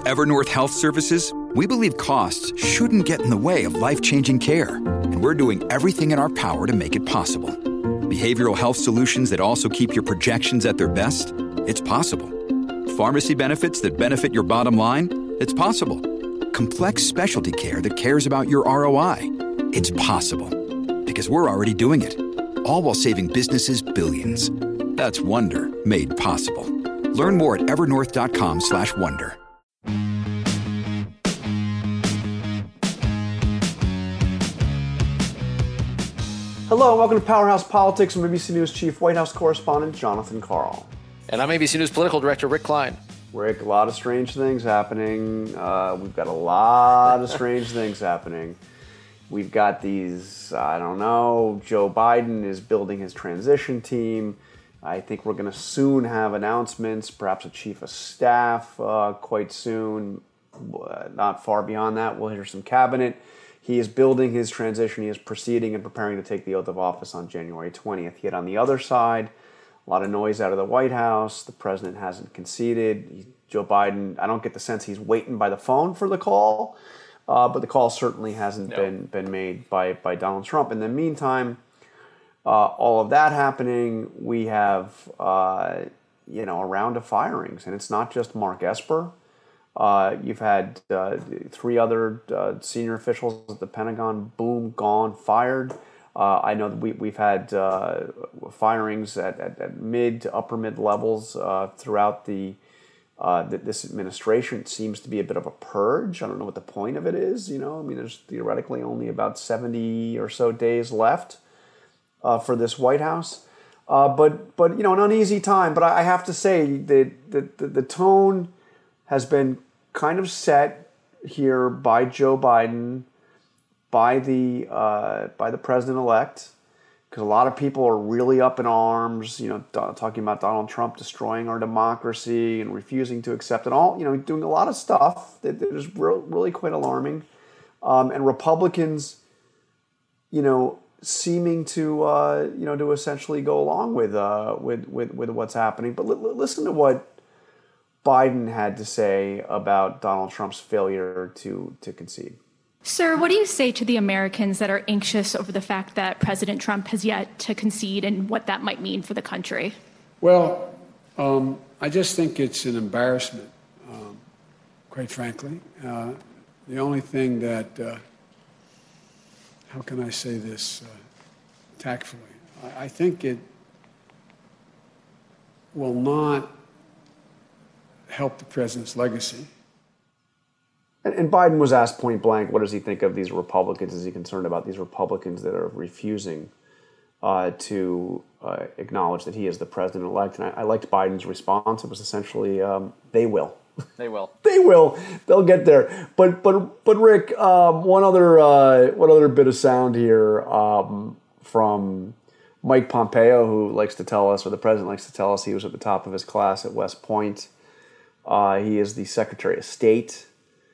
Evernorth Health Services, we believe costs shouldn't get in the way of life-changing care, and we're doing everything in our power to make it possible. Behavioral health solutions that also keep your projections at their best? It's possible. Pharmacy benefits that benefit your bottom line? It's possible. Complex specialty care that cares about your ROI? It's possible. Because we're already doing it. All while saving businesses billions. That's Wonder made possible. Learn more at evernorth.com/wonder. Hello and welcome to Powerhouse Politics. I'm ABC News Chief White House Correspondent Jonathan Karl. And I'm ABC News Political Director Rick Klein. Rick, a lot of strange things happening. We've got a lot of strange things happening. We've got these, I don't know, Joe Biden is building his transition team. I think we're going to soon have announcements, perhaps a chief of staff quite soon. Not far beyond that, we'll hear some cabinet. He is building his transition. He is proceeding and preparing to take the oath of office on January 20th. Yet on the other side, a lot of noise out of the White House. The president hasn't conceded. Joe Biden, I don't get the sense he's waiting by the phone for the call, but the call certainly hasn't been made by Donald Trump. In the meantime, all of that happening, we have a round of firings, and it's not just Mark Esper. You've had 3 other senior officials at the Pentagon, boom, gone, fired. I know that we've had firings at mid to upper mid levels throughout this administration. It seems to be a bit of a purge. I don't know what the point of it is. There's theoretically only about 70 or so days left for this White House. But an uneasy time. But I have to say that the tone has been kind of set here by Joe Biden, by the president-elect, because a lot of people are really up in arms, talking about Donald Trump destroying our democracy and refusing to accept it all, doing a lot of stuff that is really quite alarming. And Republicans, seeming to to essentially go along with what's happening. But listen to what Biden had to say about Donald Trump's failure to concede. Sir, what do you say to the Americans that are anxious over the fact that President Trump has yet to concede and what that might mean for the country? Well, I just think it's an embarrassment, quite frankly. The only thing that, how can I say this tactfully? I think it will not help the president's legacy. And Biden was asked point blank, what does he think of these Republicans? Is he concerned about these Republicans that are refusing to acknowledge that he is the president-elect? And I liked Biden's response. It was essentially, they will. They will. They will. They'll get there. But Rick, one other bit of sound here from Mike Pompeo, who likes to tell us, or the president likes to tell us, he was at the top of his class at West Point. He is the Secretary of State.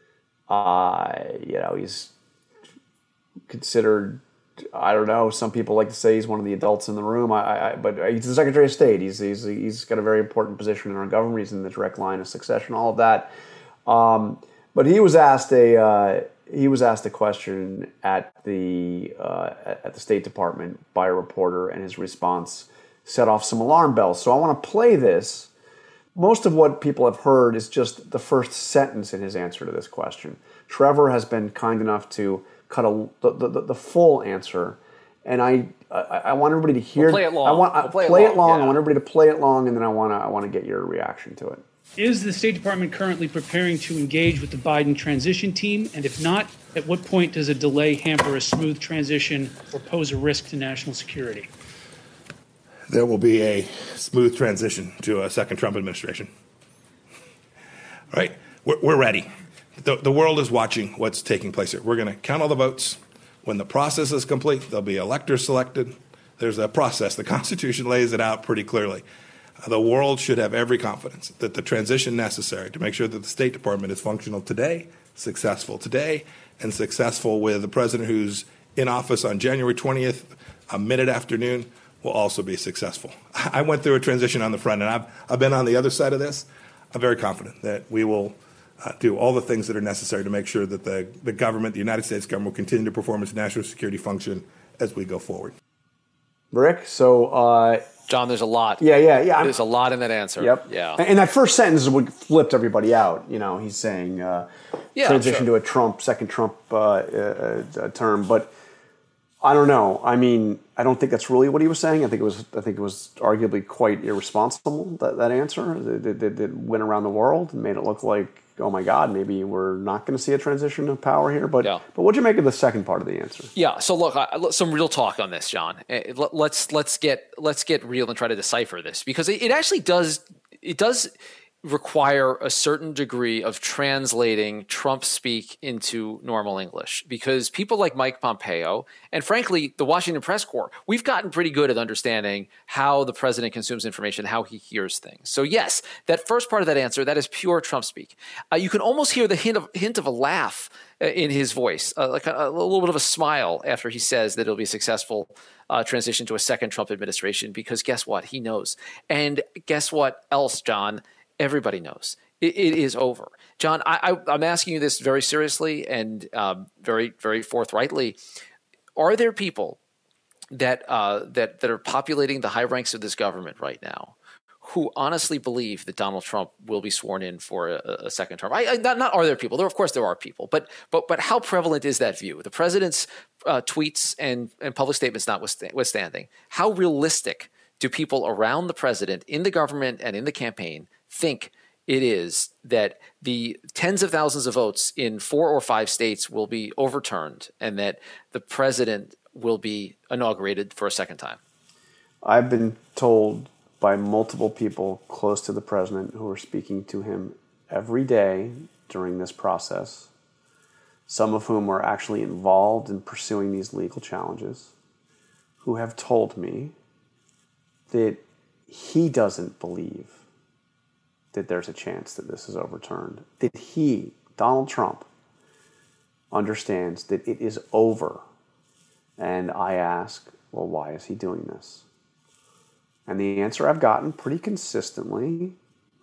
He's considered, I don't know, some people like to say he's one of the adults in the room. But he's the Secretary of State. He's got a very important position in our government. He's in the direct line of succession, all of that. But he was asked a question at the State Department by a reporter, and his response set off some alarm bells. So I want to play this. Most of what people have heard is just the first sentence in his answer to this question. Trevor has been kind enough to cut the full answer, and I want everybody to hear. We'll play it long. I want play it long. Yeah. I want everybody to play it long, and then I want to get your reaction to it. Is the State Department currently preparing to engage with the Biden transition team? And if not, at what point does a delay hamper a smooth transition or pose a risk to national security? There will be a smooth transition to a second Trump administration. Right? We're ready. The world is watching what's taking place here. We're going to count all the votes. When the process is complete, there'll be electors selected. There's a process. The Constitution lays it out pretty clearly. The world should have every confidence that the transition necessary to make sure that the State Department is functional today, successful today, and successful with the president who's in office on January 20th, a mid-afternoon, will also be successful. I went through a transition on the front, and I've been on the other side of this. I'm very confident that we will do all the things that are necessary to make sure that the government, the United States government, will continue to perform its national security function as we go forward. Rick, so John, there's a lot. Yeah. There's a lot in that answer. Yep. Yeah. And that first sentence is what flipped everybody out. He's saying transition to a second Trump term, but I don't know. I mean, I don't think that's really what he was saying. I think it was arguably quite irresponsible, that answer that went around the world and made it look like, oh my God, maybe we're not going to see a transition of power here. But what'd you make of the second part of the answer? Yeah. So look, some real talk on this, John. Let's get real and try to decipher this, because it actually does require a certain degree of translating Trump speak into normal English, because people like Mike Pompeo and, frankly, the Washington Press Corps, we've gotten pretty good at understanding how the president consumes information, how he hears things. So yes, that first part of that answer, that is pure Trump speak. You can almost hear the hint of a laugh in his voice, like a little bit of a smile after he says that it'll be a successful transition to a second Trump administration, because guess what? He knows. And guess what else, John? Everybody knows it is over. John, I'm asking you this very seriously and very, very forthrightly. Are there people that are populating the high ranks of this government right now who honestly believe that Donald Trump will be sworn in for a second term? Not are there people? Of course there are people, but how prevalent is that view? The president's tweets and public statements notwithstanding, how realistic do people around the president, in the government and in the campaign, think it is that the tens of thousands of votes in 4 or 5 states will be overturned and that the president will be inaugurated for a second time? I've been told by multiple people close to the president who are speaking to him every day during this process, some of whom are actually involved in pursuing these legal challenges, who have told me that he doesn't believe that there's a chance that this is overturned, that he, Donald Trump, understands that it is over. And I ask, well, why is he doing this? And the answer I've gotten pretty consistently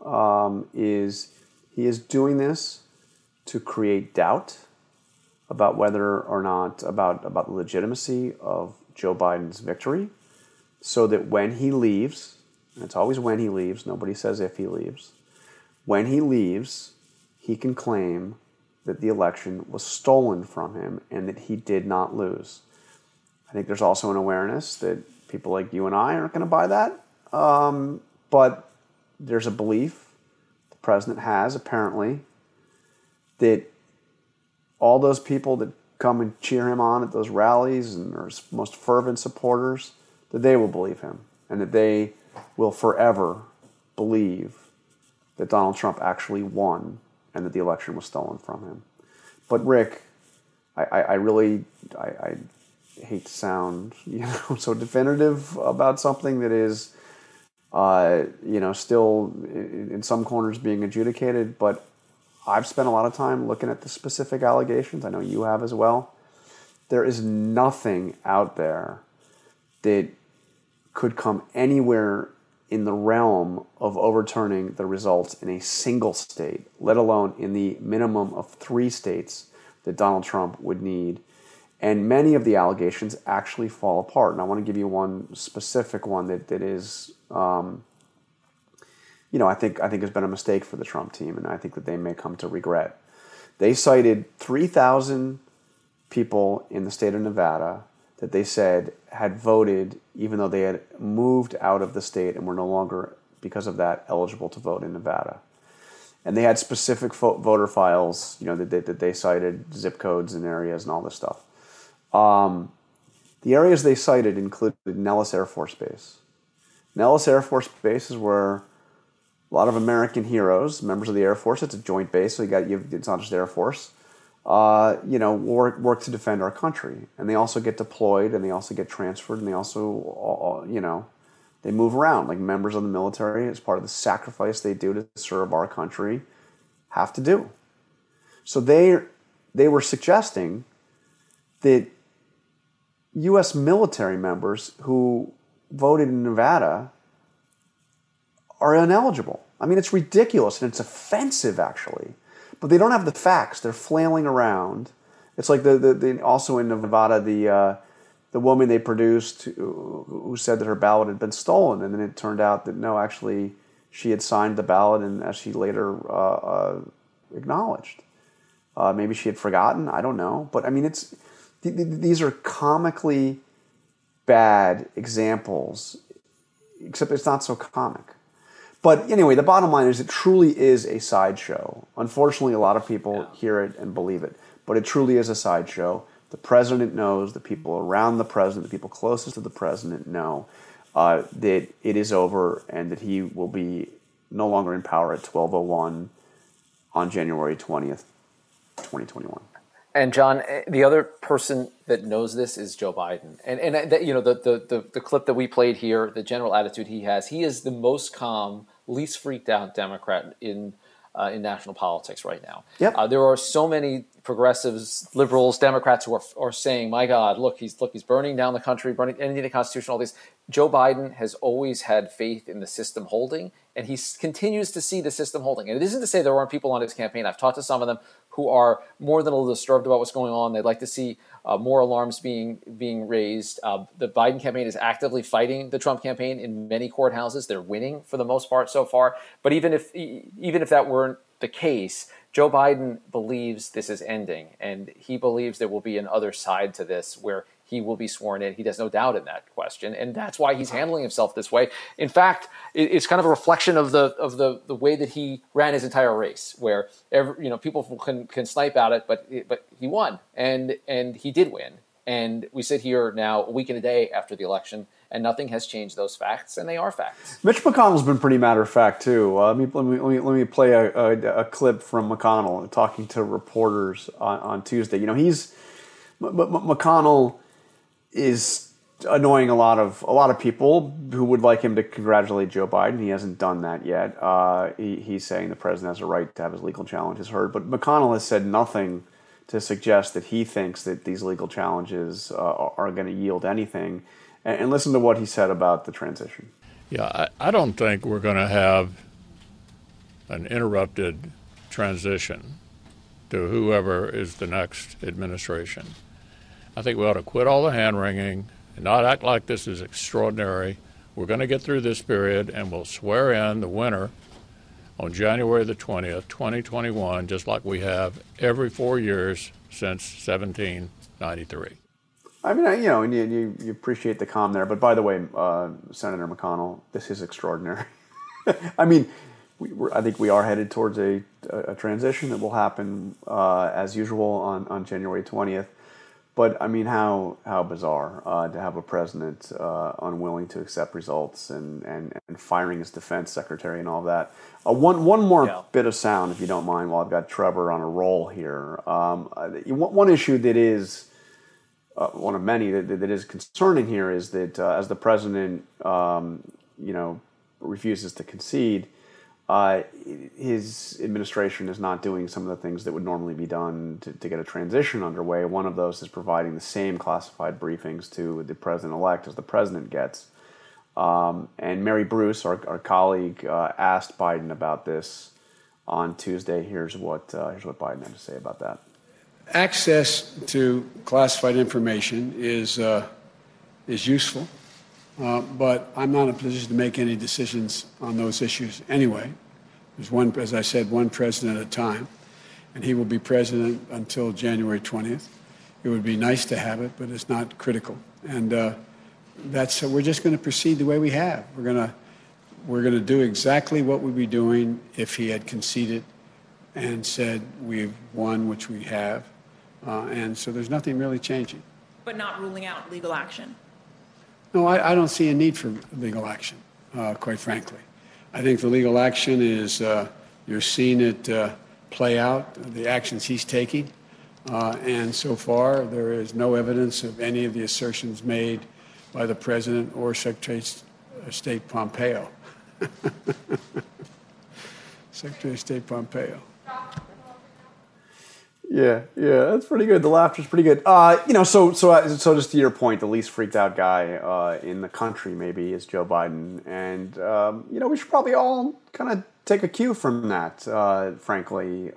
is he is doing this to create doubt about whether or not, about the legitimacy of Joe Biden's victory, so that when he leaves, and it's always when he leaves, nobody says if he leaves, when he leaves, he can claim that the election was stolen from him and that he did not lose. I think there's also an awareness that people like you and I aren't going to buy that, but there's a belief the president has, apparently, that all those people that come and cheer him on at those rallies and are his most fervent supporters, that they will believe him and that they will forever believe that Donald Trump actually won and that the election was stolen from him. But Rick, I really hate to sound so definitive about something that is still in some corners being adjudicated, but I've spent a lot of time looking at the specific allegations. I know you have as well. There is nothing out there that could come anywhere in the realm of overturning the results in a single state, let alone in the minimum of 3 states that Donald Trump would need. And many of the allegations actually fall apart. And I want to give you one specific one that is, I think has been a mistake for the Trump team, and I think that they may come to regret. They cited 3,000 people in the state of Nevada that they said had voted even though they had moved out of the state and were no longer, because of that, eligible to vote in Nevada. And they had specific voter files, that they cited, zip codes and areas and all this stuff. The areas they cited included Nellis Air Force Base. Nellis Air Force Base is where a lot of American heroes, members of the Air Force, it's a joint base, so it's not just Air Force, work to defend our country. And they also get deployed, and they also get transferred, and they also, they move around like members of the military as part of the sacrifice they do to serve our country have to do. So they were suggesting that U.S. military members who voted in Nevada are ineligible. I mean, it's ridiculous, and it's offensive, actually. but they don't have the facts. They're flailing around. It's like the also in Nevada, the woman they produced who said that her ballot had been stolen, and then it turned out that no, actually she had signed the ballot, and as she later acknowledged, maybe she had forgotten. I don't know, but I mean, these are comically bad examples, except it's not so comic. But anyway, the bottom line is it truly is a sideshow. Unfortunately, a lot of people hear it and believe it, but it truly is a sideshow. The president knows, the people around the president, the people closest to the president know that it is over and that he will be no longer in power at 12:01 on January 20th, 2021. And John, the other person that knows this is Joe Biden, and the clip that we played here, the general attitude he has. He is the most calm, least freaked out Democrat in national politics right now. Yep. There are so many progressives, liberals, Democrats who are saying, "My God, look, he's burning down the country, burning ending the Constitution." All these. Joe Biden has always had faith in the system holding, and he continues to see the system holding. And it isn't to say there aren't people on his campaign. I've talked to some of them who are more than a little disturbed about what's going on. They'd like to see more alarms being raised. The Biden campaign is actively fighting the Trump campaign in many courthouses. They're winning for the most part so far. But even if that weren't the case, Joe Biden believes this is ending, and he believes there will be an other side to this where he will be sworn in. He has no doubt in that question, and that's why he's handling himself this way. In fact, it's kind of a reflection of the way that he ran his entire race, where people can snipe at it, but he won, and he did win. And we sit here now a week and a day after the election, and nothing has changed those facts, and they are facts. Mitch McConnell's been pretty matter of fact too. Let me play a clip from McConnell talking to reporters on Tuesday. McConnell is annoying a lot of people who would like him to congratulate Joe Biden. He hasn't done that yet. He's saying the president has a right to have his legal challenges heard, but McConnell has said nothing to suggest that he thinks that these legal challenges are going to yield anything. And listen to what he said about the transition. Yeah, I don't think we're going to have an interrupted transition to whoever is the next administration. I think we ought to quit all the hand-wringing and not act like this is extraordinary. We're going to get through this period, and we'll swear in the winner on January the 20th, 2021, just like we have every 4 years since 1793. I mean, and you appreciate the calm there. But by the way, Senator McConnell, this is extraordinary. I mean, I think we are headed towards a transition that will happen as usual on January 20th. But I mean, how bizarre to have a president unwilling to accept results and firing his defense secretary and all that. One more bit of sound, if you don't mind, while I've got Trevor on a roll here. One issue that is one of many that is concerning here is that as the president, refuses to concede, his administration is not doing some of the things that would normally be done to get a transition underway. One of those is providing the same classified briefings to the president-elect as the president gets. And Mary Bruce, our colleague, asked Biden about this on Tuesday. Here's what Biden had to say about that. Access to classified information is useful. But I'm not in a position to make any decisions on those issues anyway. There's one, as I said, one president at a time, and he will be president until January 20th. It would be nice to have it, but it's not critical. And we're just going to proceed the way we have. We're going to do exactly what we'd be doing if he had conceded and said we've won, which we have. And so there's nothing really changing. But not ruling out legal action. No, I don't see a need for legal action, quite frankly. I think the legal action is you're seeing it play out, the actions he's taking. And so far, there is no evidence of any of the assertions made by the president or Secretary of State Pompeo. Secretary of State Pompeo. Yeah, that's pretty good. The laughter's pretty good. So just to your point, the least freaked out guy in the country maybe is Joe Biden, and we should probably all kind of take a cue from that, frankly.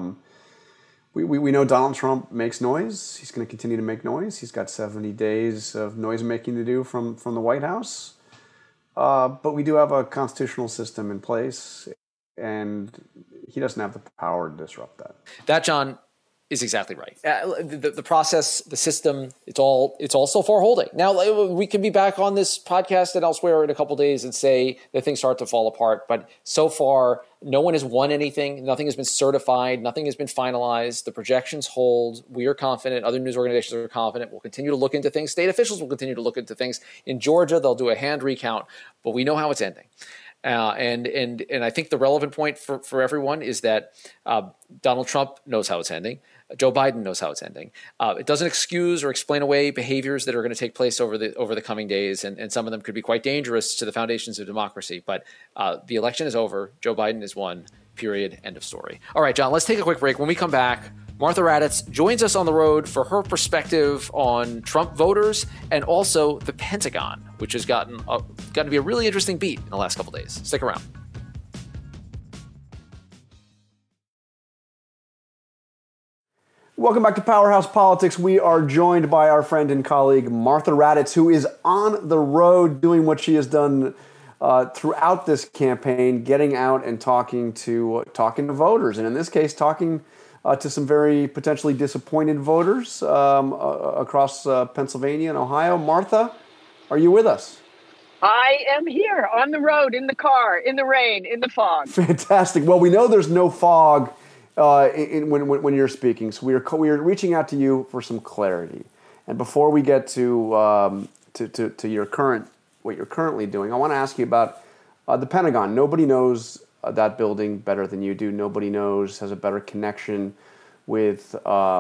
We know Donald Trump makes noise. He's going to continue to make noise. He's got 70 days of noise making to do from the White House. But we do have a constitutional system in place, and he doesn't have the power to disrupt that. That, John, is exactly right. The process, the system, it's all so far holding. Now, we can be back on this podcast and elsewhere in a couple of days and say that things start to fall apart. But so far, no one has won anything. Nothing has been certified. Nothing has been finalized. The projections hold. We are confident. Other news organizations are confident. We'll continue to look into things. State officials will continue to look into things. In Georgia, they'll do a hand recount, but we know how it's ending. And I think the relevant point for everyone is that Donald Trump knows how it's ending. Joe Biden knows how it's ending. It doesn't excuse or explain away behaviors that are going to take place over the coming days, and some of them could be quite dangerous to the foundations of democracy. But the election is over. Joe Biden is won. Period. End of story. All right, John, let's take a quick break. When we come back, Martha Raddatz joins us on the road for her perspective on Trump voters and also the Pentagon, which has gotten to be a really interesting beat in the last couple of days. Stick around. Welcome back to Powerhouse Politics. We are joined by our friend and colleague Martha Raddatz, who is on the road doing what she has done throughout this campaign, getting out and talking to voters, and in this case, talking to some very potentially disappointed voters across Pennsylvania and Ohio. Martha, are you with us? I am here on the road, in the car, in the rain, in the fog. Fantastic. Well, we know there's no fog when you're speaking, so we are reaching out to you for some clarity. And before we get to what you're currently doing, I want to ask you about the Pentagon. Nobody knows that building better than you do. Nobody has a better connection with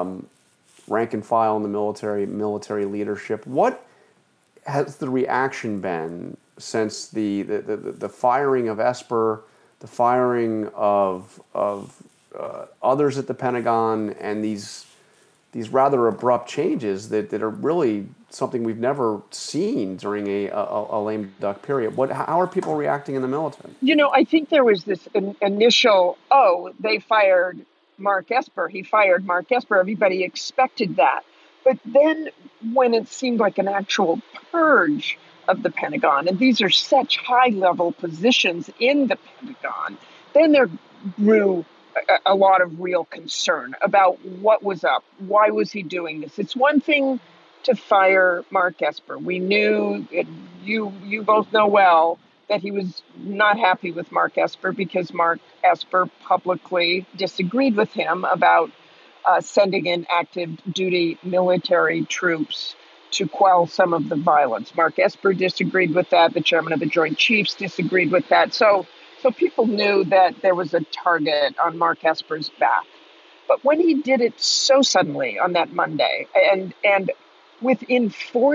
rank and file in the military leadership. What has the reaction been since the firing of Esper, the firing of others at the Pentagon, and these rather abrupt changes that are really something we've never seen during a lame duck period? How are people reacting in the military? I think there was this initial, they fired Mark Esper. He fired Mark Esper. Everybody expected that. But then when it seemed like an actual purge of the Pentagon, and these are such high-level positions in the Pentagon, then there grew a lot of real concern about what was up. Why was he doing this? It's one thing to fire Mark Esper. We knew, you both know well, that he was not happy with Mark Esper because Mark Esper publicly disagreed with him about sending in active duty military troops to quell some of the violence. Mark Esper disagreed with that. The chairman of the Joint Chiefs disagreed with that. So people knew that there was a target on Mark Esper's back. But when he did it so suddenly on that Monday, and within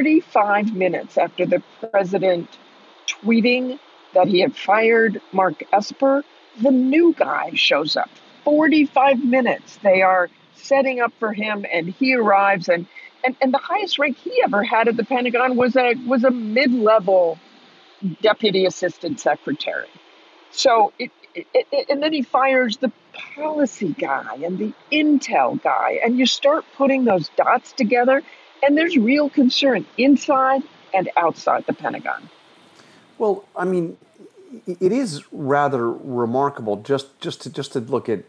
45 minutes after the president tweeting that he had fired Mark Esper, the new guy shows up. 45 minutes. They are setting up for him, and he arrives, and the highest rank he ever had at the Pentagon was a mid-level deputy assistant secretary. So and then he fires the policy guy and the intel guy, and you start putting those dots together, and there's real concern inside and outside the Pentagon. Well, I mean, it is rather remarkable just to look at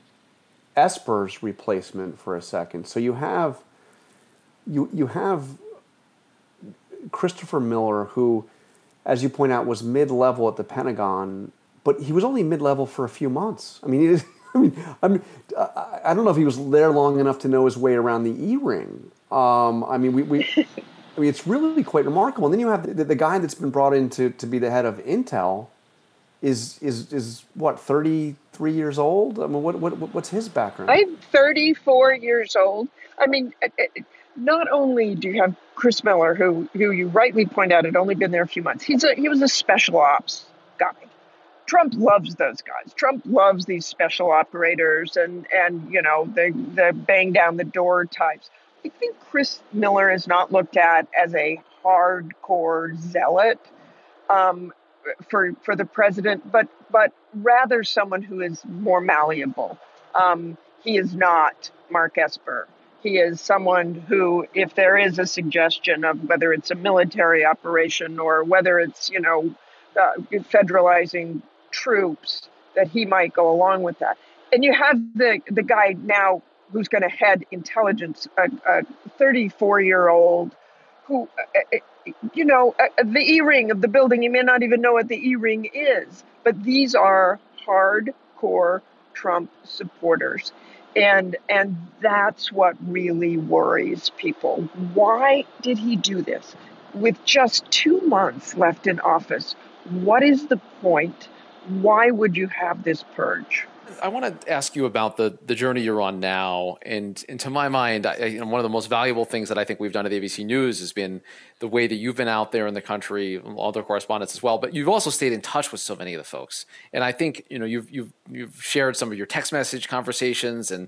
Esper's replacement for a second. So you have Christopher Miller, who, as you point out, was mid-level at the Pentagon, but he was only mid-level for a few months. I mean, I don't know if he was there long enough to know his way around the E-ring. It's really quite remarkable. And then you have the guy that's been brought in to be the head of Intel is what, 33 years old? I mean, what's his background? I'm 34 years old. I mean, not only do you have Chris Miller, who you rightly point out had only been there a few months. He was a special ops guy. Trump loves those guys. Trump loves these special operators and the bang down the door types. I think Chris Miller is not looked at as a hardcore zealot. for the president, but rather someone who is more malleable. He is not Mark Esper. He is someone who, if there is a suggestion of whether it's a military operation or whether it's federalizing troops, that he might go along with that. And you have the guy now who's going to head intelligence, a 34-year-old who, the E-ring of the building, you may not even know what the E-ring is, but these are hardcore Trump supporters. And that's what really worries people. Why did he do this? With just 2 months left in office, what is the point? Why would you have this purge? I want to ask you about the journey you're on now. And to my mind, one of the most valuable things that I think we've done at ABC News has been the way that you've been out there in the country, other correspondents as well. But you've also stayed in touch with so many of the folks. And I think you've shared some of your text message conversations and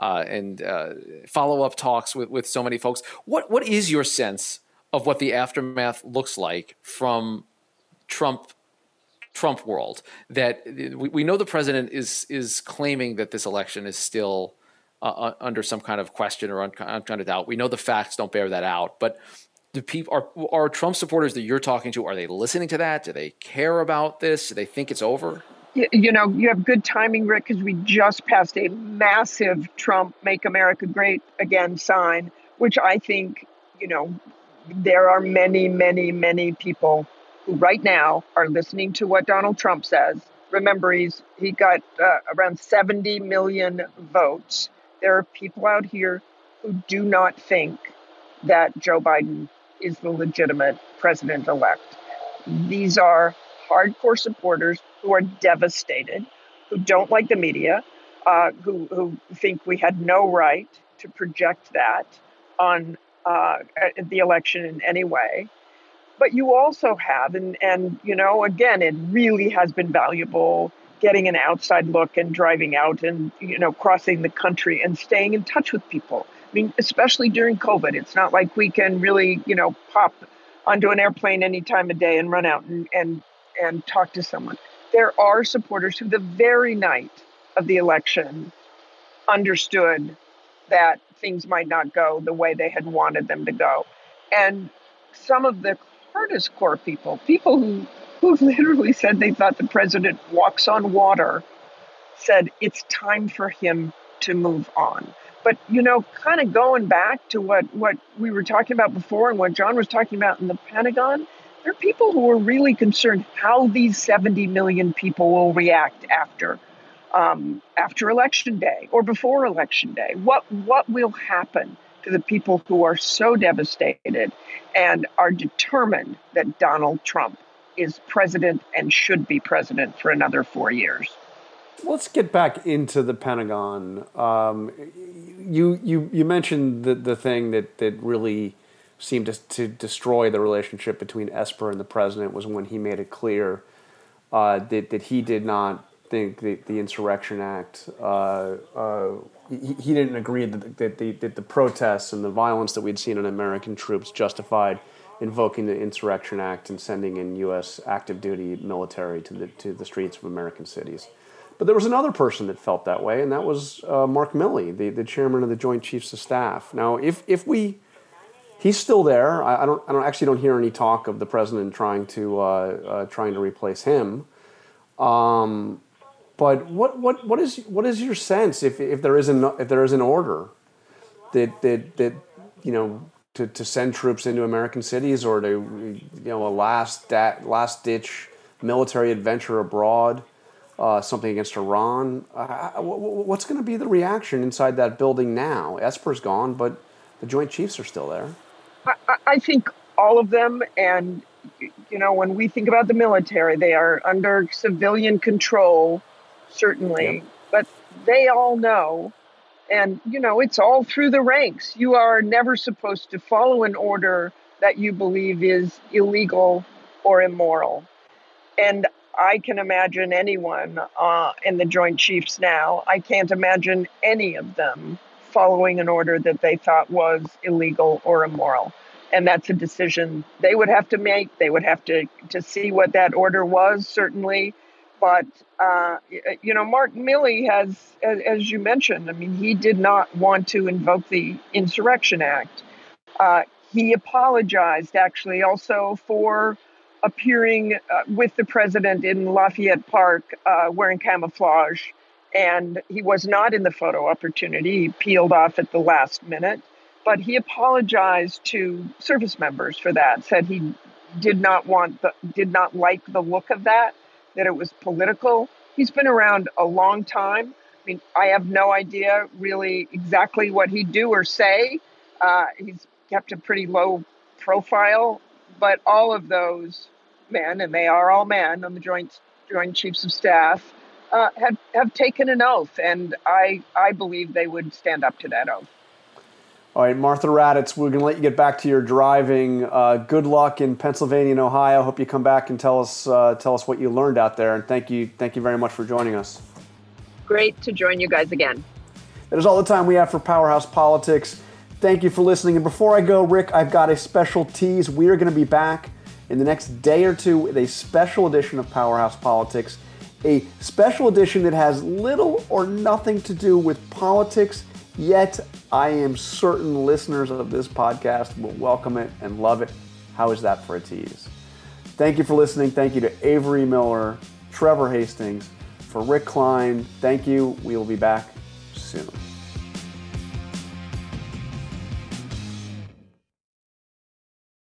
follow-up talks with so many folks. What is your sense of what the aftermath looks like from Trump world? That we know the president is claiming that this election is still under some kind of question or kind of doubt. We know the facts don't bear that out. But do people are Trump supporters that you're talking to, are they listening to that? Do they care about this? Do they think it's over? You have good timing, Rick, because we just passed a massive Trump Make America Great Again sign, which I think, there are many, many, many people who right now are listening to what Donald Trump says. Remember, he got around 70 million votes. There are people out here who do not think that Joe Biden is the legitimate president-elect. These are hardcore supporters who are devastated, who don't like the media, who think we had no right to project that on the election in any way. But you also have, and again, it really has been valuable getting an outside look and driving out and, crossing the country and staying in touch with people. I mean, especially during COVID, it's not like we can really, pop onto an airplane any time of day and run out and talk to someone. There are supporters who the very night of the election understood that things might not go the way they had wanted them to go. And some of the hardest core people who literally said they thought the president walks on water, said it's time for him to move on. But, kind of going back to what we were talking about before and what John was talking about in the Pentagon, there are people who are really concerned how these 70 million people will react after Election Day or before Election Day. What will happen to the people who are so devastated and are determined that Donald Trump is president and should be president for another 4 years? Let's get back into the Pentagon. You mentioned the thing that really seemed to destroy the relationship between Esper and the president was when he made it clear that he did not think that the Insurrection Act, he didn't agree that the protests and the violence that we'd seen on American troops justified invoking the Insurrection Act and sending in U.S. active duty military to the streets of American cities. But there was another person that felt that way, and that was Mark Milley, the chairman of the Joint Chiefs of Staff. Now, he's still there. I don't hear any talk of the president trying to replace him. But what is your sense if there is an order that to send troops into American cities or to a last ditch military adventure abroad, something against Iran? What's going to be the reaction inside that building now? Esper's gone, but the Joint Chiefs are still there. I think all of them, and when we think about the military, they are under civilian control, certainly, but they all know, and it's all through the ranks. You are never supposed to follow an order that you believe is illegal or immoral. And I can imagine anyone in the Joint Chiefs now, I can't imagine any of them following an order that they thought was illegal or immoral. And that's a decision they would have to make. They would have to see what that order was, certainly. But, Mark Milley has, as you mentioned, I mean, he did not want to invoke the Insurrection Act. He apologized, actually, also for appearing with the president in Lafayette Park wearing camouflage. And he was not in the photo opportunity. He peeled off at the last minute. But he apologized to service members for that, said he did not like the look of that it was political. He's been around a long time. I mean, I have no idea really exactly what he'd do or say. He's kept a pretty low profile, but all of those men, and they are all men on the Joint Chiefs of Staff, have taken an oath, and I believe they would stand up to that oath. All right, Martha Raddatz, we're going to let you get back to your driving. Good luck in Pennsylvania and Ohio. Hope you come back and tell us what you learned out there. And thank you very much for joining us. Great to join you guys again. That is all the time we have for Powerhouse Politics. Thank you for listening. And before I go, Rick, I've got a special tease. We are going to be back in the next day or two with a special edition of Powerhouse Politics, a special edition that has little or nothing to do with politics. Yet, I am certain listeners of this podcast will welcome it and love it. How is that for a tease? Thank you for listening. Thank you to Avery Miller, Trevor Hastings, for Rick Klein. Thank you. We will be back soon.